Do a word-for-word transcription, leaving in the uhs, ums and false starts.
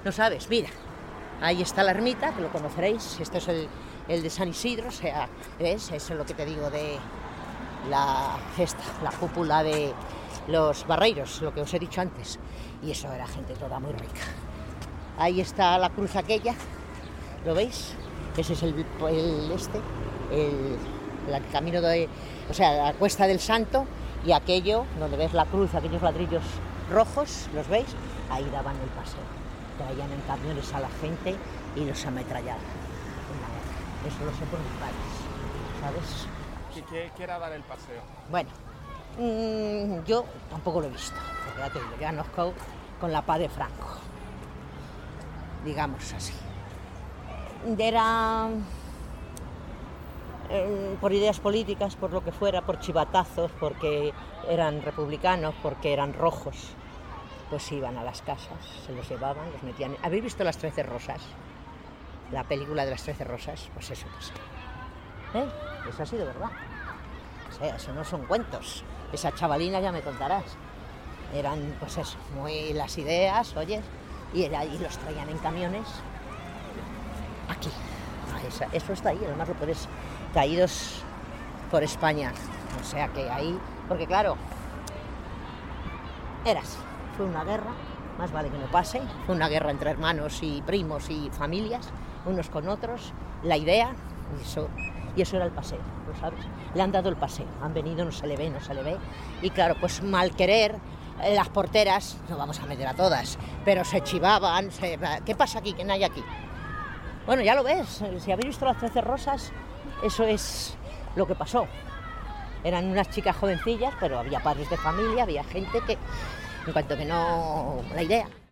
¿No sabes? Mira, ahí está la ermita, que lo conoceréis. Esto es el, el de San Isidro, o sea, ¿ves? Eso es lo que te digo de la esta, la cúpula de los barreiros, lo que os he dicho antes. Y eso era gente toda muy rica. Ahí está la cruz aquella, ¿lo veis? Ese es el, el este, el, el camino de, o sea, la Cuesta del Santo, y aquello, donde ves la cruz, aquellos ladrillos rojos, ¿los veis? Ahí daban el paseo. Traían en camiones a la gente y los ametrallaban. Eso lo sé por mis padres, ¿sabes? ¿Y qué, qué era dar el paseo? Bueno, mmm, yo tampoco lo he visto, porque ya te digo, ya conozco con la paz de Franco, digamos así. Era eh, por ideas políticas, por lo que fuera, por chivatazos, porque eran republicanos, porque eran rojos, pues iban a las casas, se los llevaban, los metían. ¿Habéis visto Las Trece Rosas? La película de Las Trece Rosas, pues eso pasa. ¿Eh? Eso ha sido verdad. O sea, eso no son cuentos. Esa chavalina ya me contarás. Eran, pues eso, muy las ideas, oye, y, era, y los traían en camiones aquí. Esa, eso está ahí, además lo puedes, caídos por España. O sea que ahí, porque claro, era así. Fue una guerra, más vale que no pase. Fue una guerra entre hermanos y primos y familias, unos con otros. La idea, y eso, y eso era el paseo, ¿lo sabes? Le han dado el paseo, han venido, no se le ve, no se le ve. Y claro, pues mal querer, las porteras, no vamos a meter a todas, pero se chivaban, se, ¿qué pasa aquí? ¿Qué hay aquí? Bueno, ya lo ves, si habéis visto Las Trece Rosas, eso es lo que pasó. Eran unas chicas jovencillas, pero había padres de familia, había gente que, en cuanto que no, la idea.